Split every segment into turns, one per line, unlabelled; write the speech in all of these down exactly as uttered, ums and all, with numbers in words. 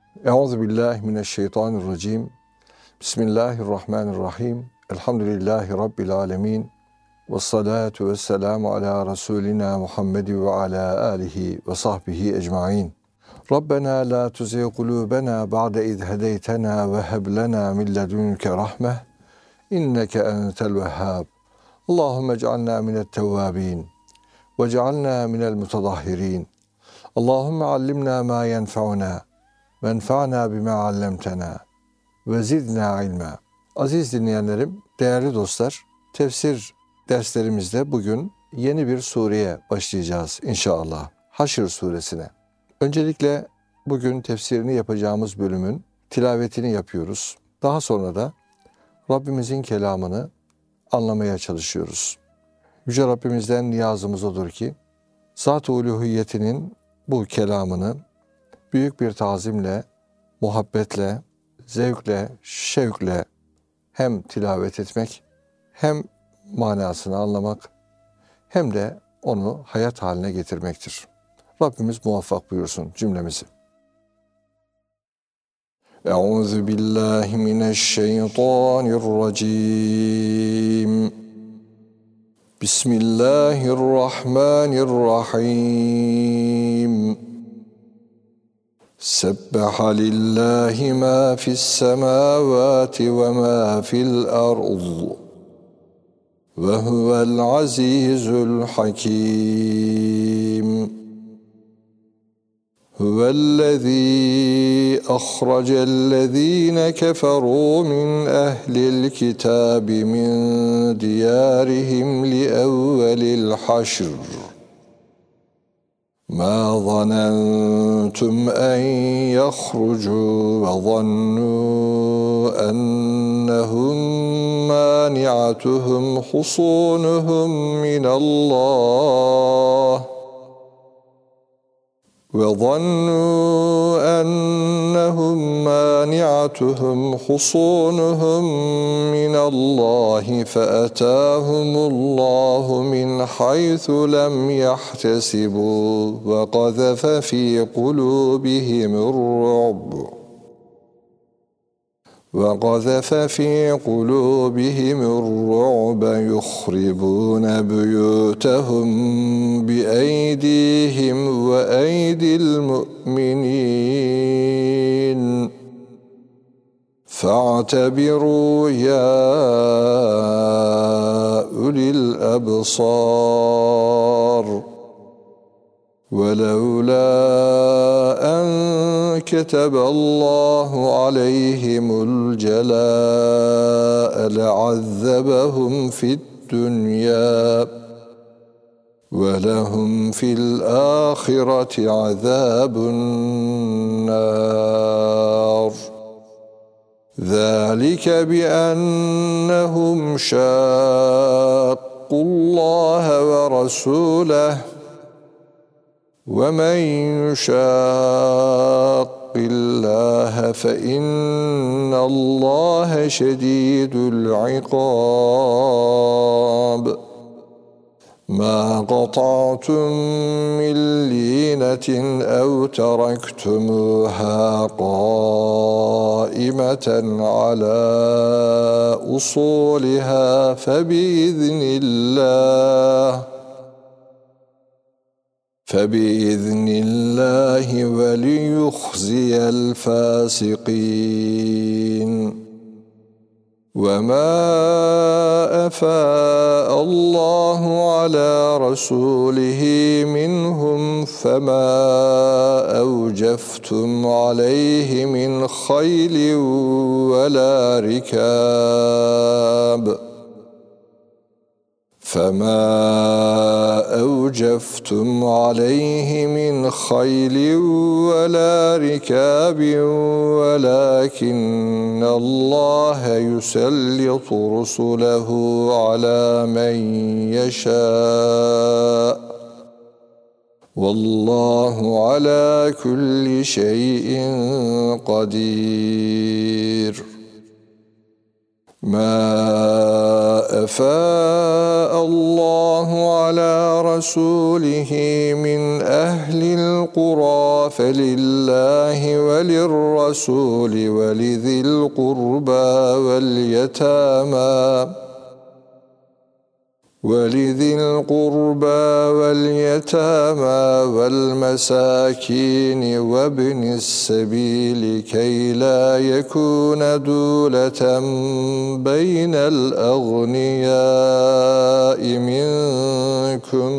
Euzubillahimineşşeytanirracim. Bismillahirrahmanirrahim. Elhamdülillahi Rabbil alemin. Ve salatu ve selamu ala Resulina Muhammedi ve ala alihi ve sahbihi ecmain. Rabbena la tuzigh kulubena ba'de iz hedeytena ve heb lena min ledunke rahmeh. İnneke entel vehhab. Allahumme ec'alna minet tevvabin ve ec'alna minel mutadahhirin. Allahumme allimna ma yenfa'una ve enfa'na bima allamtena ve zidna ilma. Aziz dinleyenlerim, değerli dostlar, tefsir derslerimizde bugün yeni bir sureye başlayacağız inşallah. Haşr suresine. Öncelikle bugün tefsirini yapacağımız bölümün tilavetini yapıyoruz. Daha sonra da Rabbimizin kelamını anlamaya çalışıyoruz. Yüce Rabbimizden niyazımız odur ki, Zat-ı Uluhiyetinin bu kelamını büyük bir tazimle, muhabbetle, zevkle, şevkle hem tilavet etmek, hem manasını anlamak, hem de onu hayat haline getirmektir. Rabbimiz muvaffak buyursun cümlemizi. Euzu billahi mineşşeytanirracim. Bismillahirrahmanirrahim. Sebbaha lillahi ma fis semavati ve ma fil ard. Ve huvel azizul hakim. Huvellezî ahracellezîne keferû min ehlil kitâbi min diyârihim li evvelil haşr. مَا ظَنَنْتُمْ أَنْ يَخْرُجُوا وَظَنُّوا أَنَّهُمْ مَانِعَتُهُمْ حُصُونُهُمْ مِنَ اللَّهِ وَظَنُّوا أَنَّهُمْ مَانِعَتُهُمْ حُصُونُهُمْ مِنَ اللَّهِ فَأَتَاهُمُ اللَّهُ مِنْ حَيْثُ لَمْ يَحْتَسِبُوا وَقَذَفَ فِي قُلُوبِهِمُ الرُّعْبَ وَقَذَفَ فِي قُلُوبِهِمُ الرُّعْبَ يُخْرِبُونَ بُيُوتَهُمْ بِأَيْدِيهِمْ وَأَيْدِي الْمُؤْمِنِينَ فَاعْتَبِرُوا يَا أُولِي الْأَبْصَارِ وَلَوْلَا أَنْ كَتَبَ اللَّهُ عَلَيْهِمُ الْجَلَاءَ لَعَذَّبَهُمْ فِي الدُّنْيَا وَلَهُمْ فِي الْآخِرَةِ عَذَابُ النَّارِ ذَلِكَ بِأَنَّهُمْ شَاقُّوا اللَّهَ وَرَسُولَهُ وَمَنْ يُشَاقِّ اللَّهَ فَإِنَّ اللَّهَ شَدِيدُ الْعِقَابِ مَا قَطَعْتُمْ مِنْ لِينَةٍ أَوْ تَرَكْتُمُوهَا قَائِمَةً عَلَى أُصُولِهَا فَبِإِذْنِ اللَّهِ فَبِإِذْنِ اللَّهِ وَلِيُخْزِيَ الْفَاسِقِينَ وَمَا أَفَاءَ اللَّهُ عَلَى رَسُولِهِ مِنْهُمْ فَمَا أَوْجَفْتُمْ عَلَيْهِ مِنْ خَيْلٍ وَلَا رِكَابٍ فَمَا أَوْجَفْتُمْ عَلَيْهِ مِنْ خَيْلٍ وَلَا رِكَابٍ وَلَكِنَّ اللَّهَ يُسَلِّطُ رُسُلَهُ عَلَى مَنْ يَشَاءُ وَاللَّهُ عَلَى كُلِّ شَيْءٍ قَدِيرٌ مَا أَفَاءَ اللّٰهُ عَلَى رَسُولِهِ مِنْ أَهْلِ الْقُرَى فَلِلَّهِ وَلِلرَّسُولِ وَلِذِي الْقُرْبَى وَالْيَتَامَى وَلِذِي الْقُرْبَى وَالْيَتَامَى وَالْمَسَاكِينِ وَابْنِ السَّبِيلِ كَيْ لَا يَكُونَ دُولَةً بَيْنَ الْأَغْنِيَاءِ مِنكُمْ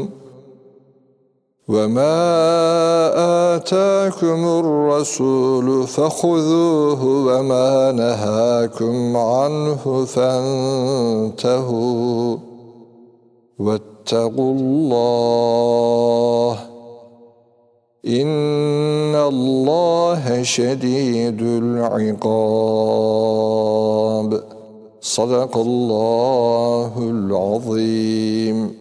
وَمَا آتَاكُمُ الرَّسُولُ فَخُذُوهُ وَمَا نَهَاكُمْ عَنْهُ فَانْتَهُوا وَاتَّقُوا اللّٰهَ اِنَّ اللّٰهَ شَد۪يدُ الْعِقَابِ. Sadakallahul azim.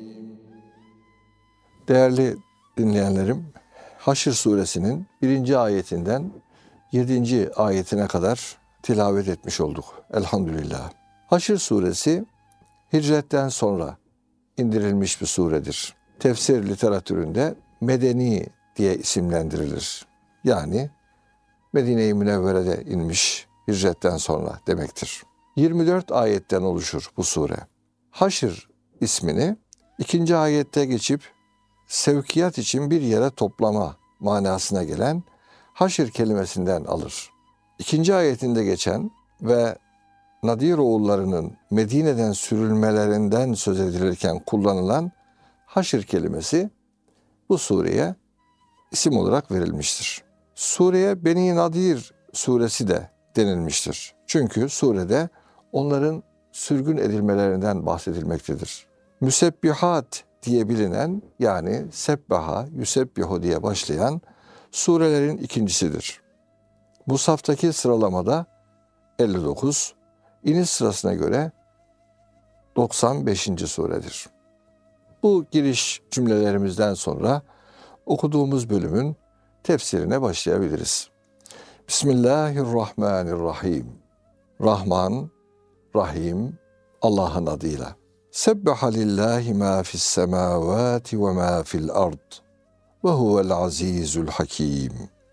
Değerli dinleyenlerim, Haşr suresinin birinci ayetinden yedinci ayetine kadar tilavet etmiş olduk. Elhamdülillah. Haşr suresi hicretten sonra indirilmiş bir suredir. Tefsir literatüründe medeni diye isimlendirilir. Yani Medine-i Münevvere'de inmiş hicretten sonra demektir. yirmi dört ayetten oluşur bu sure. Haşr ismini ikinci ayette geçip sevkiyat için bir yere toplama manasına gelen haşr kelimesinden alır. İkinci ayetinde geçen ve Nadir oğullarının Medine'den sürülmelerinden söz edilirken kullanılan haşr kelimesi bu sureye isim olarak verilmiştir. Sureye Beni Nadir suresi de denilmiştir. Çünkü surede onların sürgün edilmelerinden bahsedilmektedir. Müsebbihat diye bilinen, yani Sebbaha, Yüsebbihu diye başlayan surelerin ikincisidir. Mushaftaki sıralamada elli dokuz, iniş sırasına göre doksan beşinci suredir. Bu giriş cümlelerimizden sonra okuduğumuz bölümün tefsirine başlayabiliriz. Bismillahirrahmanirrahim. Rahman, Rahim, Allah'ın adıyla. Sebbaha lillahi ma fis semavati ve ma fil ard ve huvel azizul hakim.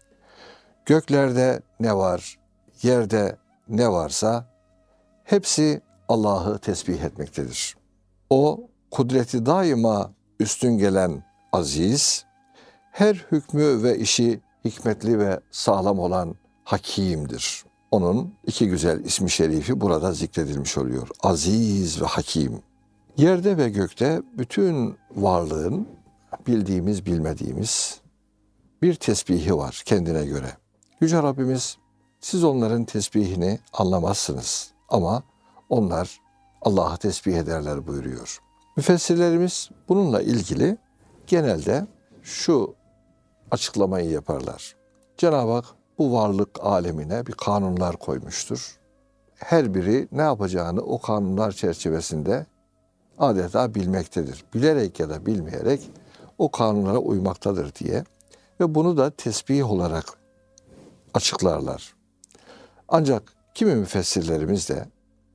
Göklerde ne var, yerde ne varsa hepsi Allah'ı tesbih etmektedir. O kudreti daima üstün gelen aziz, her hükmü ve işi hikmetli ve sağlam olan Hakim'dir. Onun iki güzel ismi şerifi burada zikredilmiş oluyor. Aziz ve Hakim. Yerde ve gökte bütün varlığın bildiğimiz bilmediğimiz bir tesbihi var kendine göre. Yüce Rabbimiz, siz onların tesbihini anlamazsınız ama onlar Allah'ı tesbih ederler buyuruyor. Müfessirlerimiz bununla ilgili genelde şu açıklamayı yaparlar. Cenab-ı Hak bu varlık alemine bir kanunlar koymuştur. Her biri ne yapacağını o kanunlar çerçevesinde adeta bilmektedir. Bilerek ya da bilmeyerek o kanunlara uymaktadır diye ve bunu da tesbih olarak açıklarlar. Ancak kimi müfessirlerimiz de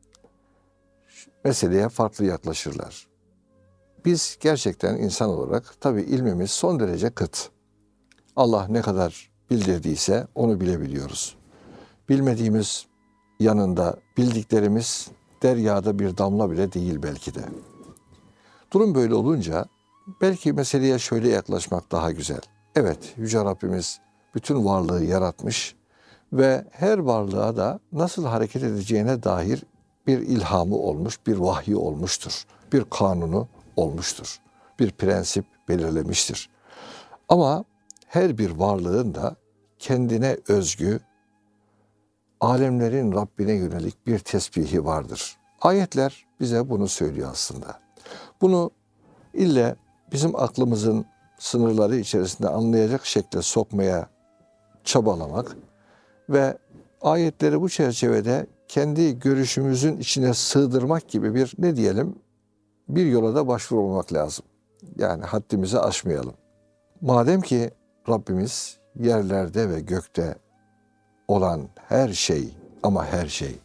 meseleye farklı yaklaşırlar. Biz gerçekten insan olarak tabii ilmimiz son derece kıt. Allah ne kadar bildirdiyse onu bilebiliyoruz. Bilmediğimiz yanında bildiklerimiz deryada bir damla bile değil belki de. Durum böyle olunca belki meseleye şöyle yaklaşmak daha güzel. Evet, Yüce Rabbimiz bütün varlığı yaratmış ve her varlığa da nasıl hareket edeceğine dair bir ilhamı olmuş, bir vahyi olmuştur. Bir kanunu olmuştur. Bir prensip belirlemiştir. Ama her bir varlığın da kendine özgü, alemlerin Rabbine yönelik bir tesbihi vardır. Ayetler bize bunu söylüyor aslında. Bunu ille bizim aklımızın sınırları içerisinde anlayacak şekilde sokmaya çabalamak ve ayetleri bu çerçevede kendi görüşümüzün içine sığdırmak gibi bir ne diyelim bir yola da başvurmamak lazım. Yani haddimizi aşmayalım. Madem ki Rabbimiz yerlerde ve gökte olan her şey ama her şey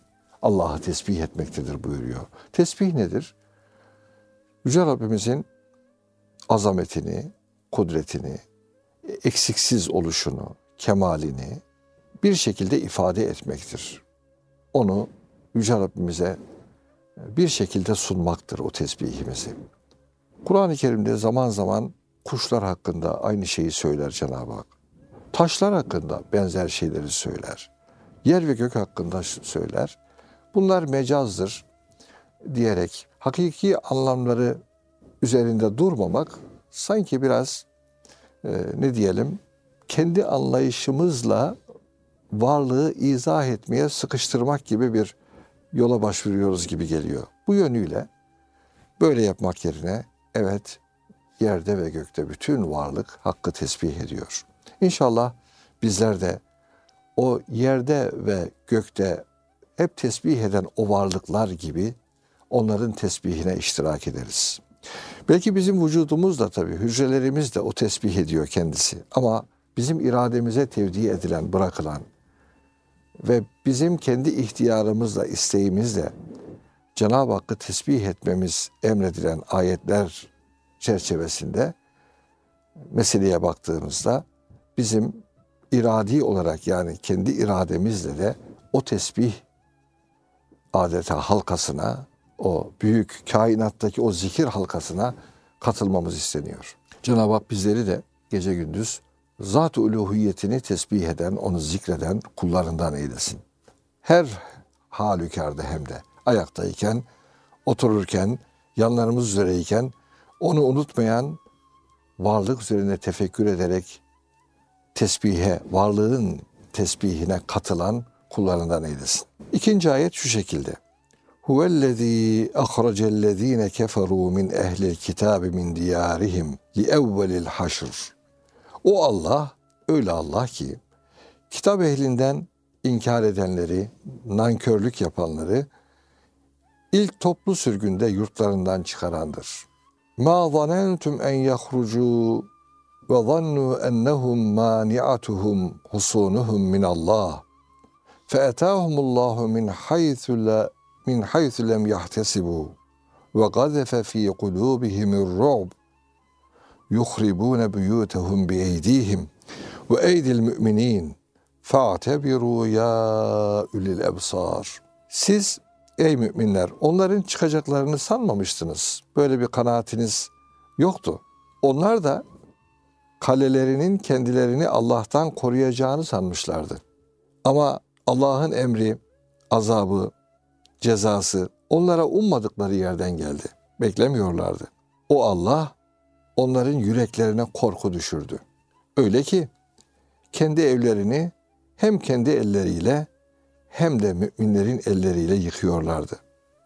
Allah'ı tesbih etmektedir buyuruyor. Tesbih nedir? Yüce Rabbimizin azametini, kudretini, eksiksiz oluşunu, kemalini bir şekilde ifade etmektir. Onu Yüce Rabbimize bir şekilde sunmaktır o tesbihimizi. Kur'an-ı Kerim'de zaman zaman kuşlar hakkında aynı şeyi söyler Cenab-ı Hak. Taşlar hakkında benzer şeyleri söyler. Yer ve gök hakkında söyler. Bunlar mecazdır diyerek hakiki anlamları üzerinde durmamak sanki biraz e, ne diyelim kendi anlayışımızla varlığı izah etmeye sıkıştırmak gibi bir yola başvuruyoruz gibi geliyor. Bu yönüyle böyle yapmak yerine evet yerde ve gökte bütün varlık Hakk'ı tesbih ediyor. İnşallah bizler de o yerde ve gökte hep tesbih eden o varlıklar gibi onların tesbihine iştirak ederiz. Belki bizim vücudumuz da tabii hücrelerimiz de o tesbih ediyor kendisi. Ama bizim irademize tevdi edilen, bırakılan ve bizim kendi ihtiyarımızla, isteğimizle Cenab-ı Hakk'ı tesbih etmemiz emredilen ayetler çerçevesinde meseleye baktığımızda bizim iradi olarak yani kendi irademizle de o tesbih adeta halkasına, o büyük kainattaki o zikir halkasına katılmamız isteniyor. Cenab-ı Hak bizleri de gece gündüz zat-ı uluhiyetini tesbih eden, onu zikreden kullarından eylesin. Her halükarda hem de ayaktayken, otururken, yanlarımız üzereyken onu unutmayan, varlık üzerine tefekkür ederek tesbihe, varlığın tesbihine katılan kullarından eylesin. İkinci ayet şu şekilde. Huvellezî ahracellezîne keferû min ehlil kitâbi min diyârihim li evvelil haşr. O Allah, öyle Allah ki, kitap ehlinden inkar edenleri, nankörlük yapanları ilk toplu sürgünde yurtlarından çıkarandır. مَا ظَنَنْتُمْ اَنْ يَخْرُجُوا وَظَنُّوا اَنَّهُمْ مَانِعَتُهُمْ حُصُونُهُمْ مِنَ اللّٰهِ فَاَتَاهُمُ اللّٰهُ مِنْ حَيْثُ لَا مِنْ حَيْثُ لَمْ يَحْتَسِبُوا وَقَذَفَ فِي قُلُوبِهِمُ الرُّعْبَ يُخْرِبُونَ بُيُوتَهُمْ بِاَيْدِيهِمْ وَاَيْدِي الْمُؤْمِنِينَ فَاعْتَبِرُوا يَا اُلِي الْاَبْصَارِ. Siz ey müminler onların çıkacaklarını sanmamıştınız. Böyle bir kanaatiniz yoktu. Onlar da kalelerinin kendilerini Allah'tan koruyacağını sanmışlardı. Ama Allah'ın emri, azabı, cezası onlara ummadıkları yerden geldi. Beklemiyorlardı. O Allah onların yüreklerine korku düşürdü. Öyle ki kendi evlerini hem kendi elleriyle hem de müminlerin elleriyle yıkıyorlardı.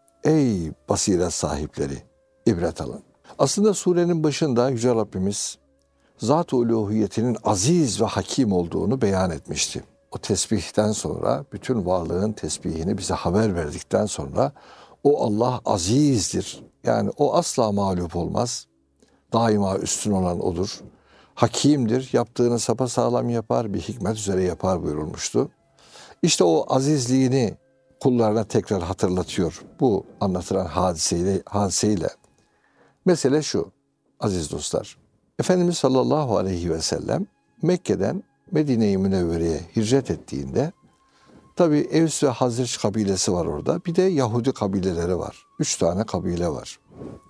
Ey basiret sahipleri, ibret alın. Aslında surenin başında Yüce Rabbimiz zat-ı uluhiyetinin aziz ve hakim olduğunu beyan etmişti. O tesbihten sonra, bütün varlığın tesbihini bize haber verdikten sonra o Allah azizdir. Yani o asla mağlup olmaz. Daima üstün olan odur. Hakimdir. Yaptığını sapasağlam yapar, bir hikmet üzere yapar buyurulmuştu. İşte o azizliğini kullarına tekrar hatırlatıyor. Bu anlatılan hadiseyle, hadiseyle. Mesele şu aziz dostlar. Efendimiz sallallahu aleyhi ve sellem Mekke'den Medine-i Münevvere'ye hicret ettiğinde tabi Evs ve Hazreç kabilesi var orada. Bir de Yahudi kabileleri var. Üç tane kabile var.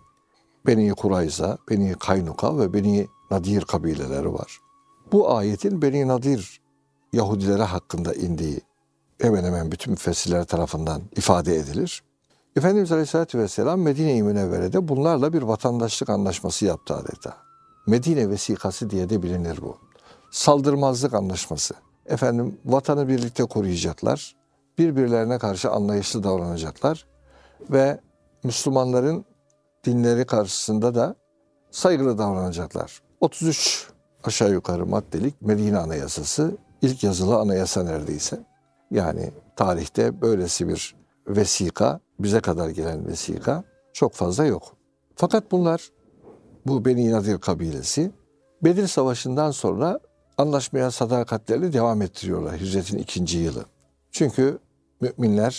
Beni Kurayza, Beni Kaynuka ve Beni Nadir kabileleri var. Bu ayetin Beni Nadir Yahudilere hakkında indiği hemen hemen bütün müfessirler tarafından ifade edilir. Efendimiz Aleyhisselatü Vesselam Medine-i Münevvere'de bunlarla bir vatandaşlık anlaşması yaptı adeta. Medine vesikası diye de bilinir bu. Saldırmazlık anlaşması. Efendim vatanı birlikte koruyacaklar. Birbirlerine karşı anlayışlı davranacaklar. Ve Müslümanların dinleri karşısında da saygılı davranacaklar. otuz üç aşağı yukarı maddelik Medine Anayasası, ilk yazılı anayasa neredeyse. Yani tarihte böylesi bir vesika, bize kadar gelen vesika çok fazla yok. Fakat bunlar, bu Beni Nadir kabilesi, Bedir Savaşı'ndan sonra anlaşmaya sadakatlerini devam ettiriyorlar hicretin ikinci yılı. Çünkü müminler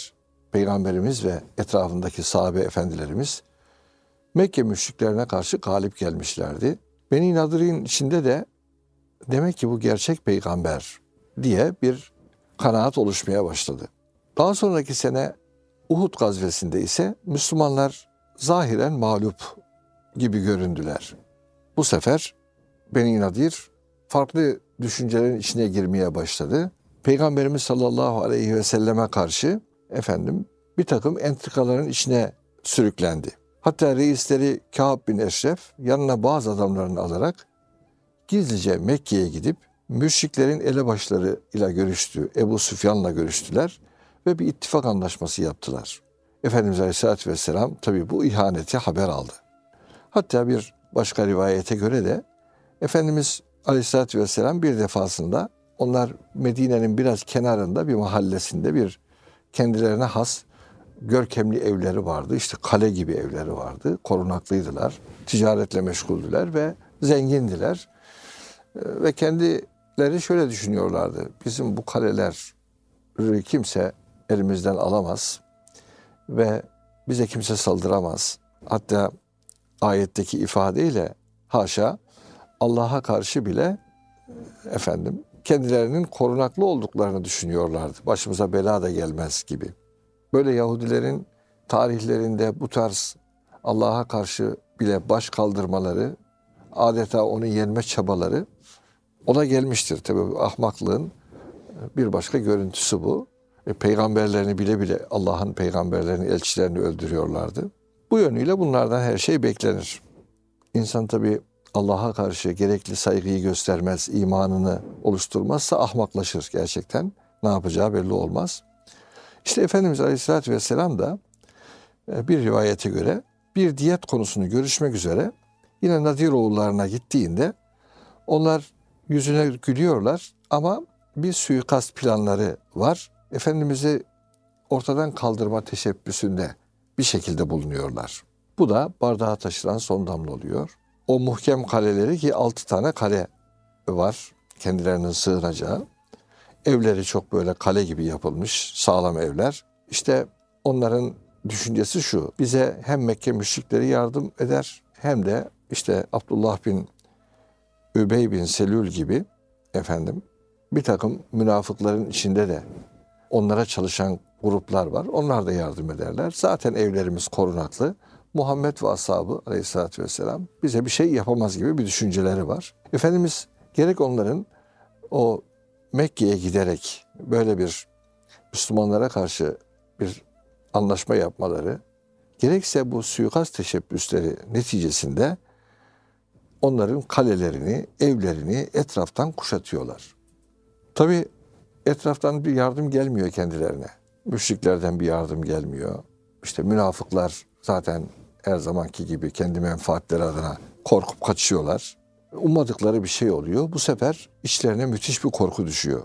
Peygamberimiz ve etrafındaki sahabe efendilerimiz Mekke müşriklerine karşı galip gelmişlerdi. Beni Nadir'in içinde de demek ki bu gerçek peygamber diye bir kanaat oluşmaya başladı. Daha sonraki sene Uhud gazvesinde ise Müslümanlar zahiren mağlup gibi göründüler. Bu sefer Beni Nadir farklı düşüncelerin içine girmeye başladı. Peygamberimiz sallallahu aleyhi ve selleme karşı efendim bir takım entrikaların içine sürüklendi. Hatta reisleri Kâb bin Eşref yanına bazı adamlarını alarak gizlice Mekke'ye gidip müşriklerin elebaşları ile görüştü. Ebu Süfyan'la görüştüler ve bir ittifak anlaşması yaptılar. Efendimiz Aleyhisselatü Vesselam tabii bu ihaneti haber aldı. Hatta bir başka rivayete göre de Efendimiz Aleyhisselatü Vesselam bir defasında onlar Medine'nin biraz kenarında bir mahallesinde bir kendilerine has görkemli evleri vardı. İşte kale gibi evleri vardı. Korunaklıydılar. Ticaretle meşguldüler ve zengindiler. Ve kendileri şöyle düşünüyorlardı. Bizim bu kaleleri kimse elimizden alamaz ve bize kimse saldıramaz. Hatta ayetteki ifadeyle haşa Allah'a karşı bile efendim kendilerinin korunaklı olduklarını düşünüyorlardı. Başımıza bela da gelmez gibi. Böyle Yahudilerin tarihlerinde bu tarz Allah'a karşı bile baş kaldırmaları, adeta onu yenme çabaları ona gelmiştir. Tabii ahmaklığın bir başka görüntüsü bu. E, peygamberlerini bile bile Allah'ın peygamberlerini, elçilerini öldürüyorlardı. Bu yönüyle bunlardan her şey beklenir. İnsan tabii Allah'a karşı gerekli saygıyı göstermez, imanını oluşturmazsa ahmaklaşır gerçekten. Ne yapacağı belli olmaz. İşte Efendimiz Aleyhisselatü Vesselam da bir rivayete göre bir diyet konusunu görüşmek üzere yine Nadiroğullarına gittiğinde onlar yüzüne gülüyorlar ama bir suikast planları var. Efendimiz'i ortadan kaldırma teşebbüsünde bir şekilde bulunuyorlar. Bu da bardağa taşıran son damla oluyor. O muhkem kaleleri ki altı tane kale var kendilerinin sığınacağı. Evleri çok böyle kale gibi yapılmış sağlam evler. İşte onların düşüncesi şu. Bize hem Mekke müşrikleri yardım eder hem de işte Abdullah bin Übey bin Selül gibi efendim bir takım münafıkların içinde de onlara çalışan gruplar var. Onlar da yardım ederler. Zaten evlerimiz korunaklı. Muhammed ve ashabı aleyhissalatü vesselam bize bir şey yapamaz gibi bir düşünceleri var. Efendimiz gerek onların o Mekke'ye giderek böyle bir Müslümanlara karşı bir anlaşma yapmaları, gerekse bu suikast teşebbüsleri neticesinde onların kalelerini, evlerini etraftan kuşatıyorlar. Tabii etraftan bir yardım gelmiyor kendilerine. Müşriklerden bir yardım gelmiyor. İşte münafıklar zaten her zamanki gibi kendi menfaatleri adına korkup kaçıyorlar. Ummadıkları bir şey oluyor. Bu sefer içlerine müthiş bir korku düşüyor.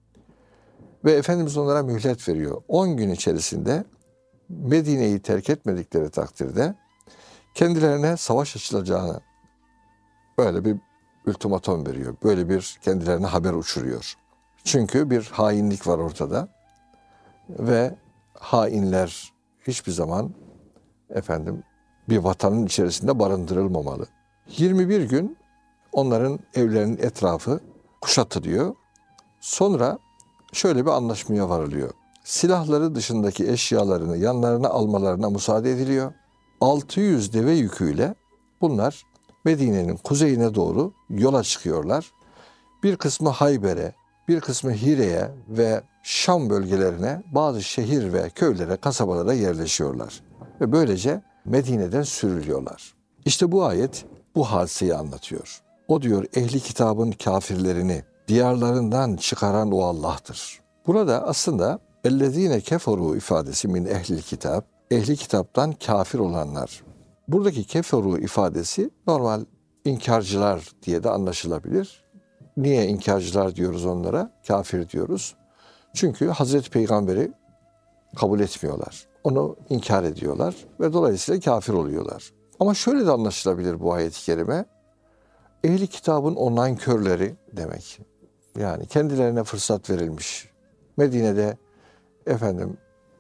Ve Efendimiz onlara mühlet veriyor. on gün içerisinde Medine'yi terk etmedikleri takdirde kendilerine savaş açılacağını böyle bir ultimatom veriyor. Böyle bir kendilerine haber uçuruyor. Çünkü bir hainlik var ortada ve hainler hiçbir zaman efendim bir vatanın içerisinde barındırılmamalı. yirmi bir gün onların evlerinin etrafı kuşatılıyor. Sonra şöyle bir anlaşmaya varılıyor. Silahları dışındaki eşyalarını yanlarına almalarına müsaade ediliyor. altı yüz deve yüküyle bunlar Medine'nin kuzeyine doğru yola çıkıyorlar. Bir kısmı Hayber'e, bir kısmı Hire'ye ve Şam bölgelerine, bazı şehir ve köylere, kasabalara yerleşiyorlar. Ve böylece Medine'den sürülüyorlar. İşte bu ayet bu hadiseyi anlatıyor. O diyor ehli kitabın kafirlerini diyarlarından çıkaran o Allah'tır. Burada aslında ellezine keferu ifadesi min ehlil kitap, ehli kitaptan kafir olanlar. Buradaki keferu ifadesi normal inkarcılar diye de anlaşılabilir. Niye inkarcılar diyoruz onlara? Kafir diyoruz. Çünkü Hazreti Peygamber'i kabul etmiyorlar. Onu inkar ediyorlar ve dolayısıyla kafir oluyorlar. Ama şöyle de anlaşılabilir bu ayet-i kerime. Ehli kitabın o nankörleri demek. Yani kendilerine fırsat verilmiş. Medine'de efendim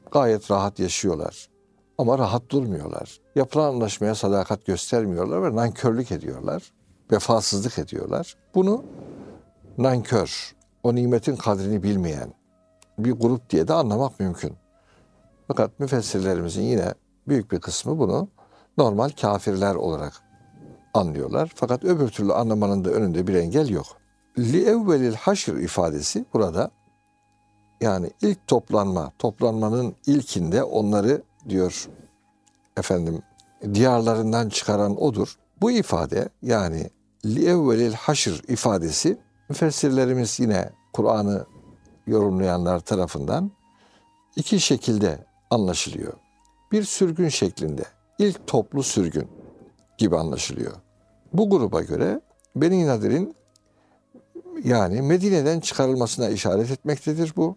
Gayet rahat yaşıyorlar. Ama rahat durmuyorlar. Yapılan anlaşmaya sadakat göstermiyorlar ve nankörlük ediyorlar. Vefasızlık ediyorlar. Bunu nankör, o nimetin kadrini bilmeyen bir grup diye de anlamak mümkün. Fakat müfessirlerimizin yine büyük bir kısmı bunu normal kafirler olarak anlıyorlar. Fakat öbür türlü anlamanın da önünde bir engel yok. Li evvelil haşr ifadesi burada, yani ilk toplanma, toplanmanın ilkinde onları diyor efendim diyarlarından çıkaran odur. Bu ifade, yani li evvelil haşr ifadesi müfessirlerimiz yine Kur'an'ı yorumlayanlar tarafından iki şekilde anlaşılıyor. Bir sürgün şeklinde, ilk toplu sürgün gibi anlaşılıyor. Bu gruba göre Beni Nadir'in yani Medine'den çıkarılmasına işaret etmektedir bu.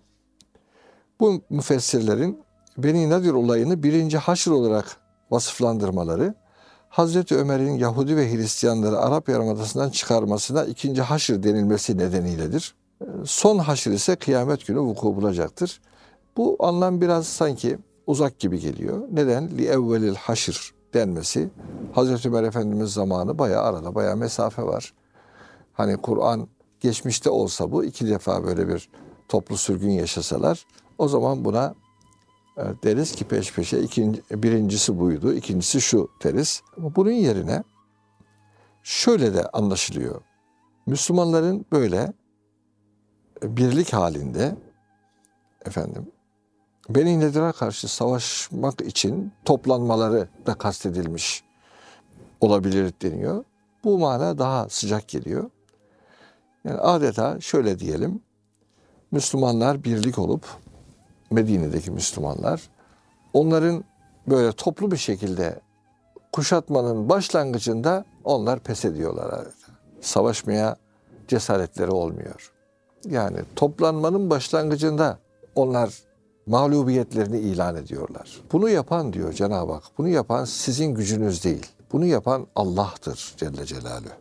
Bu müfessirlerin Beni Nadir olayını birinci haşr olarak vasıflandırmaları, Hazreti Ömer'in Yahudi ve Hristiyanları Arap Yarımadası'ndan çıkarmasına ikinci haşr denilmesi nedeniyledir. Son haşr ise kıyamet günü vuku bulacaktır. Bu anlam biraz sanki uzak gibi geliyor. Neden? Li evvelil haşr denmesi. Hazreti Ömer Efendimiz zamanı bayağı arada, bayağı mesafe var. Hani Kur'an geçmişte olsa bu iki defa böyle bir toplu sürgün yaşasalar, o zaman buna e, deriz ki peş peşe ikinci, birincisi buydu, ikincisi şu deriz. Ama bunun yerine şöyle de anlaşılıyor. Müslümanların böyle birlik halinde efendim Beni Nedir'e karşı savaşmak için toplanmaları da kastedilmiş olabilir deniyor. Bu mana daha sıcak geliyor. Yani adeta şöyle diyelim, Müslümanlar birlik olup, Medine'deki Müslümanlar, onların böyle toplu bir şekilde kuşatmanın başlangıcında onlar pes ediyorlar adeta. Savaşmaya cesaretleri olmuyor. Yani toplanmanın başlangıcında onlar mağlubiyetlerini ilan ediyorlar. Bunu yapan diyor Cenab-ı Hak, bunu yapan sizin gücünüz değil. Bunu yapan Allah'tır Celle Celaluhu.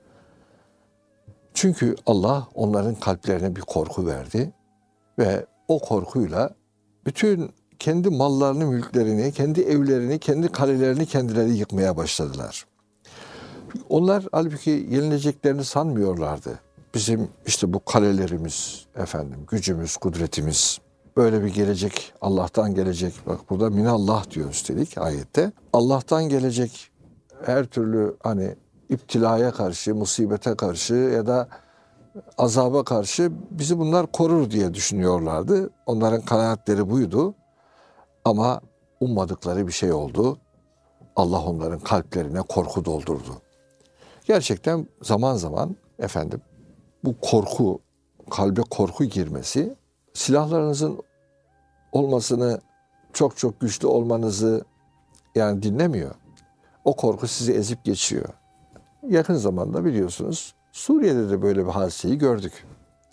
Çünkü Allah onların kalplerine bir korku verdi ve o korkuyla bütün kendi mallarını, mülklerini, kendi evlerini, kendi kalelerini kendileri yıkmaya başladılar. Onlar halbuki yenileceklerini sanmıyorlardı. Bizim işte bu kalelerimiz, efendim, gücümüz, kudretimiz, böyle bir gelecek, Allah'tan gelecek. Bak burada minallah diyor üstelik ayette. Allah'tan gelecek her türlü hani iptilaya karşı, musibete karşı ya da azaba karşı bizi bunlar korur diye düşünüyorlardı. Onların kanaatleri buydu. Ama ummadıkları bir şey oldu. Allah onların kalplerine korku doldurdu. Gerçekten zaman zaman efendim bu korku, kalbe korku girmesi, silahlarınızın olmasını, çok çok güçlü olmanızı yani dinlemiyor. O korku sizi ezip geçiyor. Yakın zamanda biliyorsunuz Suriye'de de böyle bir hadiseyi gördük.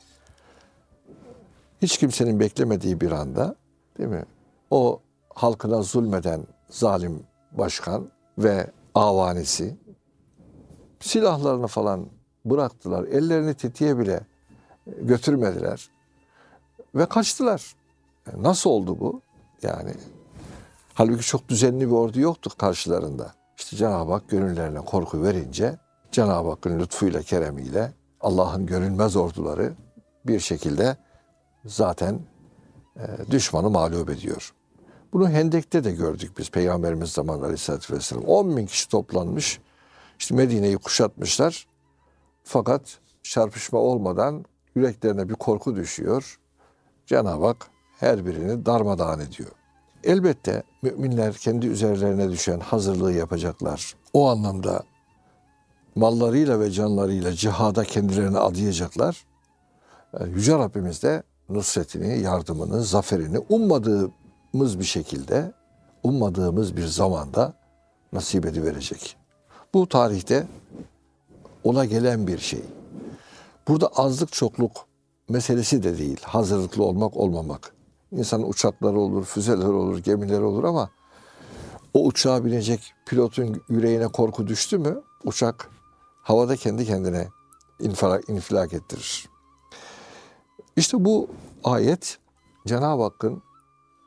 Hiç kimsenin beklemediği bir anda, değil mi? O halkına zulmeden zalim başkan ve avanisi silahlarını falan bıraktılar. Ellerini tetiğe bile götürmediler. Ve kaçtılar. Nasıl oldu bu? Yani halbuki çok düzenli bir ordu yoktu karşılarında. İşte Cenab-ı Hak gönüllerine korku verince Cenab-ı Hakk'ın lütfuyla, keremiyle Allah'ın görünmez orduları bir şekilde zaten e, düşmanı mağlup ediyor. Bunu Hendek'te de gördük biz Peygamberimiz zamanında Aleyhisselatü Vesselam. on bin kişi toplanmış. İşte Medine'yi kuşatmışlar. Fakat çarpışma olmadan yüreklerine bir korku düşüyor. Cenab-ı Hak her birini darmadağın ediyor. Elbette müminler kendi üzerlerine düşen hazırlığı yapacaklar. O anlamda mallarıyla ve canlarıyla cihada kendilerini adayacaklar. Yüce Rabbimiz de nusretini, yardımını, zaferini ummadığımız bir şekilde, ummadığımız bir zamanda nasip ediverecek. Bu tarihte ola gelen bir şey. Burada azlık çokluk meselesi de değil. Hazırlıklı olmak olmamak. İnsanın uçakları olur, füzeler olur, gemileri olur ama o uçağa binecek pilotun yüreğine korku düştü mü uçak havada kendi kendine infilak, infilak ettirir. İşte bu ayet Cenab-ı Hakk'ın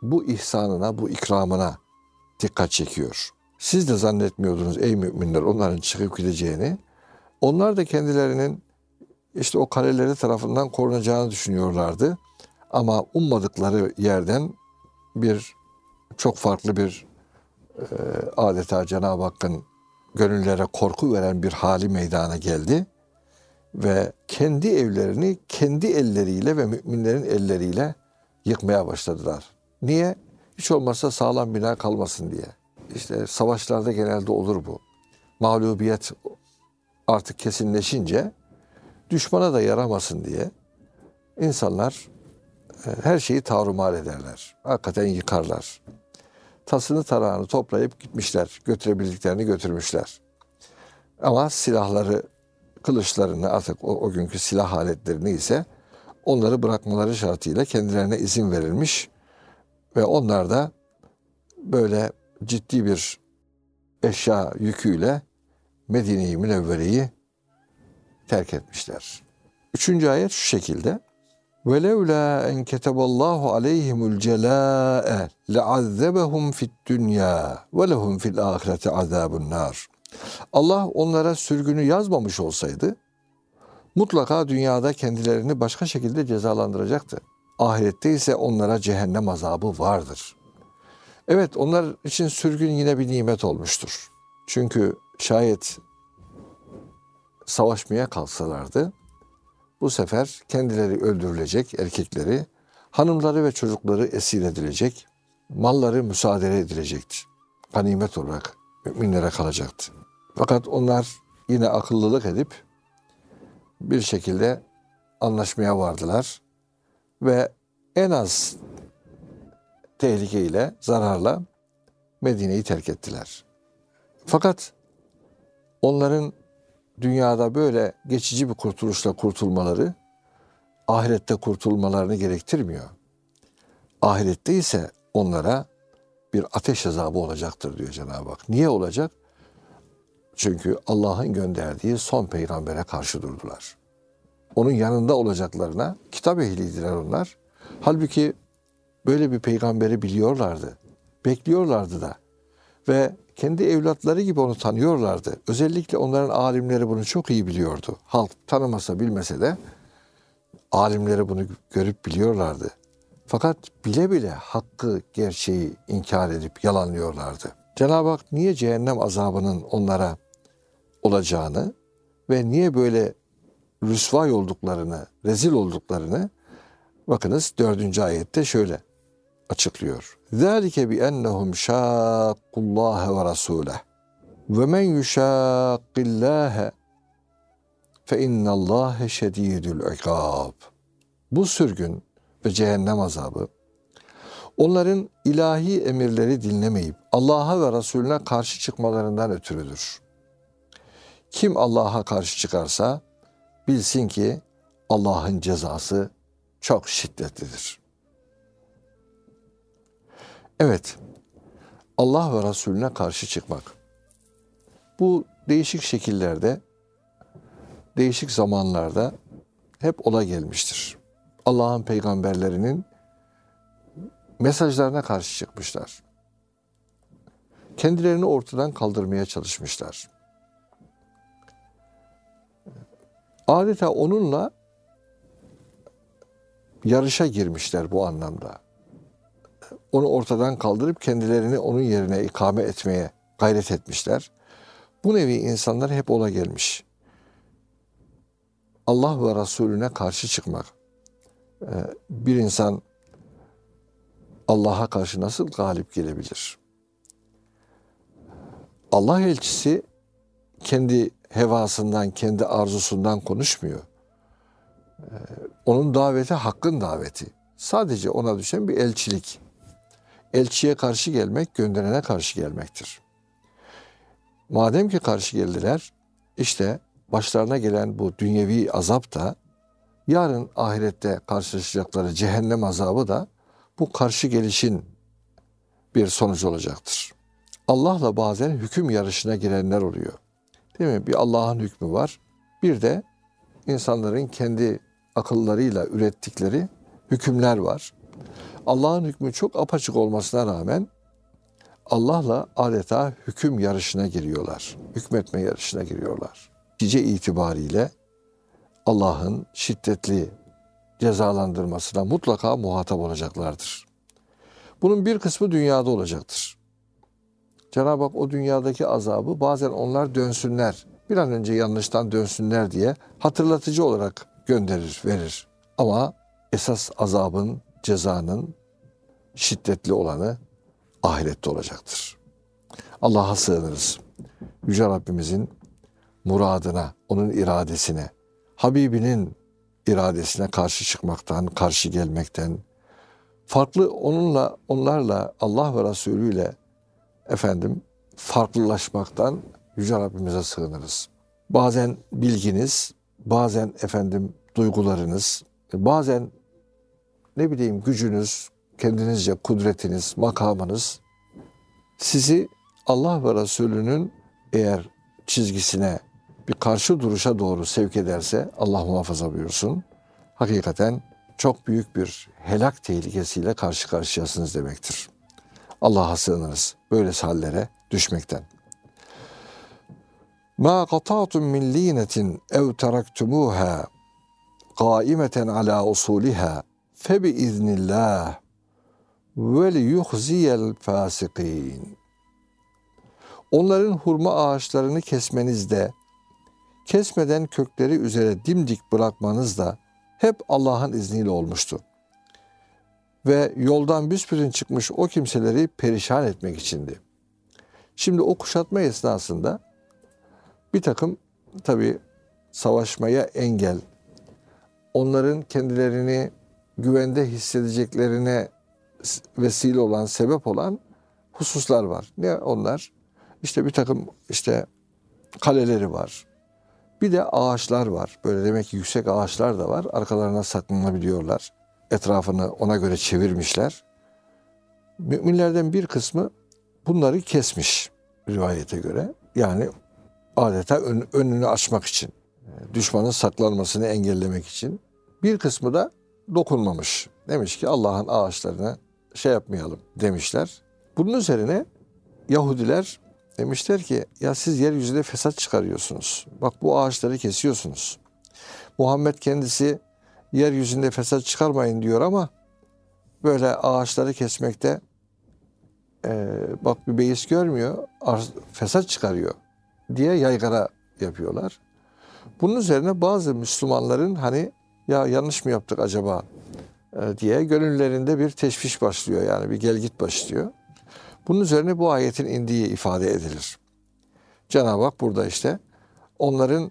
bu ihsanına, bu ikramına dikkat çekiyor. Siz de zannetmiyordunuz ey müminler onların çıkıp gideceğini. Onlar da kendilerinin işte o kaleleri tarafından korunacağını düşünüyorlardı. Ama ummadıkları yerden bir çok farklı bir e, adeta Cenab-ı Hakk'ın gönüllere korku veren bir hali meydana geldi. Ve kendi evlerini kendi elleriyle ve müminlerin elleriyle yıkmaya başladılar. Niye? Hiç olmazsa sağlam bina kalmasın diye. İşte savaşlarda genelde olur bu. Mağlubiyet artık kesinleşince düşmana da yaramasın diye insanlar her şeyi tarumar ederler. Hakikaten yıkarlar. Tasını tarağını toplayıp gitmişler. Götürebildiklerini götürmüşler. Ama silahları, kılıçlarını artık o, o günkü silah aletlerini ise onları bırakmaları şartıyla kendilerine izin verilmiş ve onlar da böyle ciddi bir eşya yüküyle Medine-i Münevvere'yi terk etmişler. Üçüncü ayet şu şekilde. وَلَوْلَا اَنْ كَتَبَ اللّٰهُ عَلَيْهِمُ الْجَلَاءَ لَعَذَّبَهُمْ فِي الدُّنْيَا وَلَهُمْ فِي الْآخِرَةِ عَذَابُ النَّارِ. Allah onlara sürgünü yazmamış olsaydı mutlaka dünyada kendilerini başka şekilde cezalandıracaktı. Ahirette ise onlara cehennem azabı vardır. Evet, onlar için sürgün yine bir nimet olmuştur. Çünkü şayet savaşmaya kalksalardı bu sefer kendileri öldürülecek, erkekleri, hanımları ve çocukları esir edilecek, malları müsaade edilecekti. Ganimet olarak müminlere kalacaktı. Fakat onlar yine akıllılık edip bir şekilde anlaşmaya vardılar ve en az tehlikeyle, zararla Medine'yi terk ettiler. Fakat onların dünyada böyle geçici bir kurtuluşla kurtulmaları ahirette kurtulmalarını gerektirmiyor. Ahirette ise onlara bir ateş azabı olacaktır diyor Cenab-ı Hak. Niye olacak? Çünkü Allah'ın gönderdiği son peygambere karşı durdular. Onun yanında olacaklarına kitap ehliydiler onlar. Halbuki böyle bir peygamberi biliyorlardı. Bekliyorlardı da. Ve kendi evlatları gibi onu tanıyorlardı. Özellikle onların alimleri bunu çok iyi biliyordu. Halk tanımasa bilmese de alimleri bunu görüp biliyorlardı. Fakat bile bile hakkı, gerçeği inkar edip yalanlıyorlardı. Cenab-ı Hak niye cehennem azabının onlara olacağını ve niye böyle rüsvay olduklarını, rezil olduklarını bakınız dördüncü ayette şöyle açıklıyor. ذَٰلِكَ بِأَنَّهُمْ شَاقُّ اللّٰهَ وَرَسُولَهُ وَمَنْ يُشَاقِّ اللّٰهَ فَاِنَّ اللّٰهَ شَد۪يدُ الْعِقَابِ. Bu sürgün ve cehennem azabı onların ilahi emirleri dinlemeyip Allah'a ve Resulüne karşı çıkmalarından ötürüdür. Kim Allah'a karşı çıkarsa bilsin ki Allah'ın cezası çok şiddetlidir. Evet, Allah ve Resulüne karşı çıkmak. Bu değişik şekillerde, değişik zamanlarda hep ola gelmiştir. Allah'ın peygamberlerinin mesajlarına karşı çıkmışlar. Kendilerini ortadan kaldırmaya çalışmışlar. Adeta onunla yarışa girmişler bu anlamda. Onu ortadan kaldırıp kendilerini onun yerine ikame etmeye gayret etmişler. Bu nevi insanlar hep ola gelmiş. Allah ve Resulüne karşı çıkmak. Bir insan Allah'a karşı nasıl galip gelebilir? Allah elçisi kendi hevasından, kendi arzusundan konuşmuyor. Onun daveti hakkın daveti. Sadece ona düşen bir elçilik. Elçiye karşı gelmek, gönderene karşı gelmektir. Madem ki karşı geldiler, işte başlarına gelen bu dünyevi azap da, yarın ahirette karşılaşacakları cehennem azabı da bu karşı gelişin bir sonucu olacaktır. Allah'la bazen hüküm yarışına girenler oluyor. Değil mi? Bir Allah'ın hükmü var. Bir de insanların kendi akıllarıyla ürettikleri hükümler var. Allah'ın hükmü çok apaçık olmasına rağmen Allah'la adeta hüküm yarışına giriyorlar. Hükmetme yarışına giriyorlar. Netice itibariyle Allah'ın şiddetli cezalandırmasına mutlaka muhatap olacaklardır. Bunun bir kısmı dünyada olacaktır. Cenab-ı Hak o dünyadaki azabı bazen onlar dönsünler, bir an önce yanlıştan dönsünler diye hatırlatıcı olarak gönderir, verir. Ama esas azabın, cezanın şiddetli olanı ahirette olacaktır. Allah'a sığınırız. Yüce Rabbimizin muradına, onun iradesine, Habibinin iradesine karşı çıkmaktan, karşı gelmekten, farklı onunla, onlarla, Allah ve Resulü ile efendim farklılaşmaktan Yüce Rabbimize sığınırız. Bazen bilginiz, bazen efendim duygularınız, bazen ne bileyim gücünüz, kendinizce kudretiniz, makamınız sizi Allah ve Resulünün eğer çizgisine bir karşı duruşa doğru sevk ederse, Allah muhafaza buyursun, hakikaten çok büyük bir helak tehlikesiyle karşı karşıyasınız demektir. Allah'a sığınırız böyle hallere düşmekten. Ma qata'tum min linetin ev teraktumuha qaimeten ala usuliha fe bi iznillah ve li yuhziyel fasikin. Onların hurma ağaçlarını kesmenizde, kesmeden kökleri üzere dimdik bırakmanız da hep Allah'ın izniyle olmuştu. Ve yoldan büsbütün çıkmış o kimseleri perişan etmek içindi. Şimdi o kuşatma esnasında bir takım tabii savaşmaya engel, onların kendilerini güvende hissedeceklerine vesile olan, sebep olan hususlar var. Ne onlar? İşte bir takım işte kaleleri var. Bir de ağaçlar var. Böyle demek ki yüksek ağaçlar da var. Arkalarına saklanabiliyorlar. Etrafını ona göre çevirmişler. Müminlerden bir kısmı bunları kesmiş rivayete göre. Yani adeta ön, önünü açmak için, düşmanın saklanmasını engellemek için. Bir kısmı da dokunmamış. Demiş ki Allah'ın ağaçlarına şey yapmayalım demişler. Bunun üzerine Yahudiler demişler ki ya siz yeryüzünde fesat çıkarıyorsunuz. Bak bu ağaçları kesiyorsunuz. Muhammed kendisi yeryüzünde fesat çıkarmayın diyor ama böyle ağaçları kesmekte e, bak bir beis görmüyor, fesat çıkarıyor diye yaygara yapıyorlar. Bunun üzerine bazı Müslümanların hani ya yanlış mı yaptık acaba e, diye gönüllerinde bir teşviş başlıyor, yani bir gelgit başlıyor. Bunun üzerine bu ayetin indiği ifade edilir. Cenab-ı Hak burada işte onların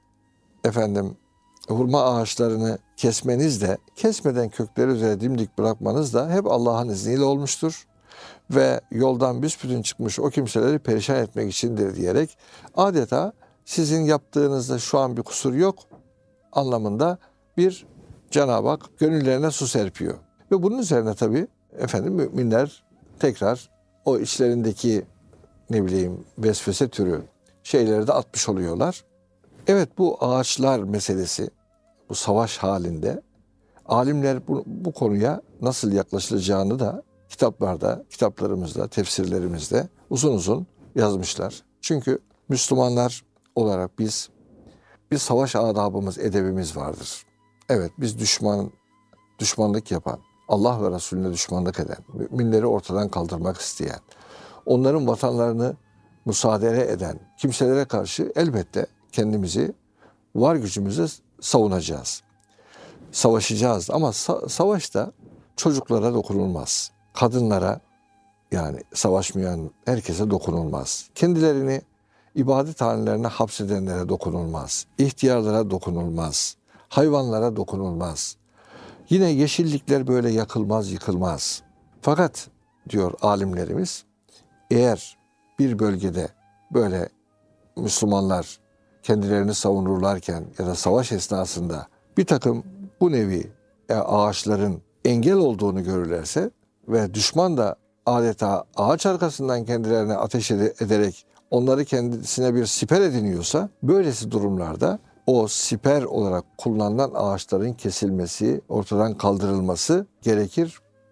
efendim hurma ağaçlarını kesmeniz de, kesmeden kökleri üzere dimdik bırakmanız da hep Allah'ın izniyle olmuştur. Ve yoldan büsbütün çıkmış o kimseleri perişan etmek içindir diyerek adeta sizin yaptığınızda şu an bir kusur yok anlamında bir Cenab-ı Hak gönüllerine su serpiyor. Ve bunun üzerine tabii efendim müminler tekrar o içlerindeki ne bileyim vesvese türü şeyleri de atmış oluyorlar. Evet, bu ağaçlar meselesi, bu savaş halinde alimler bu, bu konuya nasıl yaklaşılacağını da kitaplarda, kitaplarımızda, tefsirlerimizde uzun uzun yazmışlar. Çünkü Müslümanlar olarak biz bir savaş adabımız, edebimiz vardır. Evet, biz düşman, düşmanlık yapan, Allah ve Resulüne düşmanlık eden, müminleri ortadan kaldırmak isteyen, onların vatanlarını müsaade eden kimselere karşı elbette kendimizi var gücümüzle savunacağız. Savaşacağız ama sa- savaşta çocuklara dokunulmaz. Kadınlara, yani savaşmayan herkese dokunulmaz. Kendilerini ibadethanelerine hapsedenlere dokunulmaz. İhtiyarlara dokunulmaz. Hayvanlara dokunulmaz. Yine yeşillikler böyle yakılmaz, yıkılmaz. Fakat diyor alimlerimiz, eğer bir bölgede böyle Müslümanlar kendilerini savunurlarken ya da savaş esnasında bir takım bu nevi ağaçların engel olduğunu görürlerse ve düşman da adeta ağaç arkasından kendilerine ateş ederek onları kendisine bir siper ediniyorsa, böylesi durumlarda o siper olarak kullanılan ağaçların kesilmesi, ortadan kaldırılması gerekir.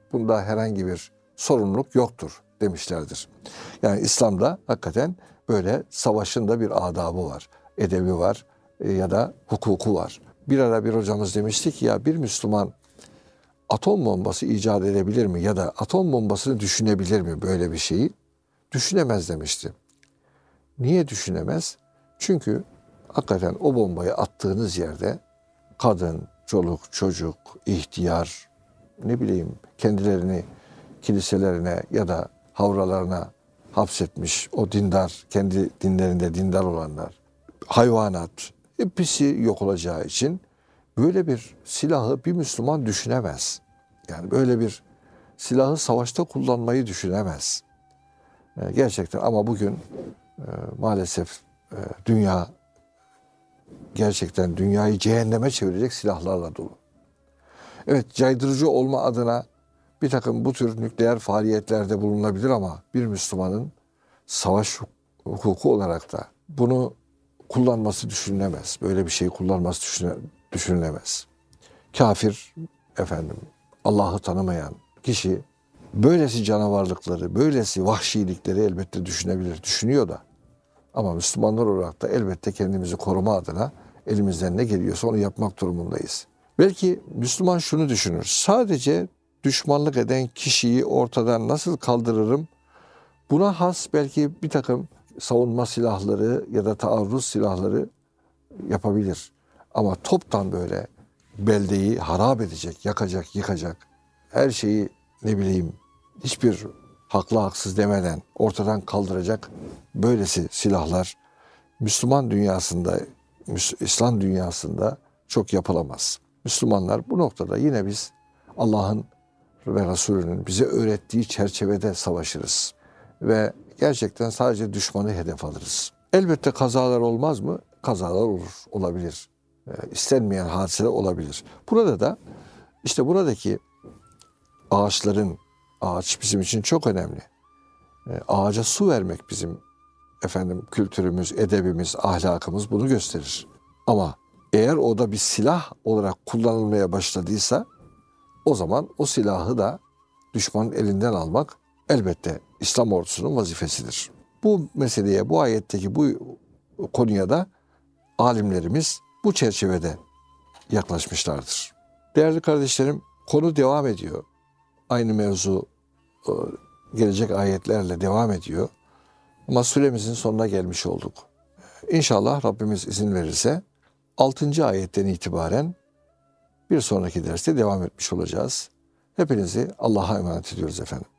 Bunda herhangi bir sorumluluk yoktur demişlerdir. Yani İslam'da hakikaten böyle savaşın da bir adabı var, edebi var e, ya da hukuku var. Bir ara bir hocamız demişti ki ya bir Müslüman atom bombası icat edebilir mi ya da atom bombasını düşünebilir mi böyle bir şeyi? Düşünemez demişti. Niye düşünemez? Çünkü hakikaten o bombayı attığınız yerde kadın, çoluk, çocuk, ihtiyar, ne bileyim kendilerini kiliselerine ya da havralarına hapsetmiş o dindar, kendi dinlerinde dindar olanlar, hayvanat, hepsi yok olacağı için böyle bir silahı bir Müslüman düşünemez. Yani böyle bir silahı savaşta kullanmayı düşünemez. Gerçekten ama bugün maalesef dünya gerçekten dünyayı cehenneme çevirecek silahlarla dolu. Evet, caydırıcı olma adına bir takım bu tür nükleer faaliyetlerde bulunabilir ama bir Müslümanın savaş hukuku olarak da bunu kullanması düşünülemez. Böyle bir şeyi kullanması düşüne, düşünülemez. Kafir, efendim, Allah'ı tanımayan kişi böylesi canavarlıkları, böylesi vahşilikleri elbette düşünebilir, düşünüyor da. Ama Müslümanlar olarak da elbette kendimizi koruma adına elimizden ne geliyorsa onu yapmak durumundayız. Belki Müslüman şunu düşünür, sadece düşmanlık eden kişiyi ortadan nasıl kaldırırım? Buna has belki bir takım savunma silahları ya da taarruz silahları yapabilir. Ama toptan böyle beldeyi harap edecek, yakacak, yıkacak, her şeyi ne bileyim hiçbir haklı haksız demeden ortadan kaldıracak böylesi silahlar Müslüman dünyasında, İslam dünyasında çok yapılamaz. Müslümanlar bu noktada yine biz Allah'ın ve Resulünün bize öğrettiği çerçevede savaşırız. Ve gerçekten sadece düşmanı hedef alırız. Elbette kazalar olmaz mı? Kazalar olur, olabilir. E, istenmeyen hadiseler olabilir. Burada da işte buradaki ağaçların, ağaç bizim için çok önemli. E, ağaca su vermek bizim efendim kültürümüz, edebimiz, ahlakımız bunu gösterir. Ama eğer o da bir silah olarak kullanılmaya başladıysa o zaman o silahı da düşmanın elinden almak elbette İslam ordusunun vazifesidir. Bu meseleye, bu ayetteki bu konuya da alimlerimiz bu çerçevede yaklaşmışlardır. Değerli kardeşlerim, konu devam ediyor. Aynı mevzu gelecek ayetlerle devam ediyor. Ama süremizin sonuna gelmiş olduk. İnşallah Rabbimiz izin verirse altıncı ayetten itibaren bir sonraki derste devam etmiş olacağız. Hepinizi Allah'a emanet ediyoruz efendim.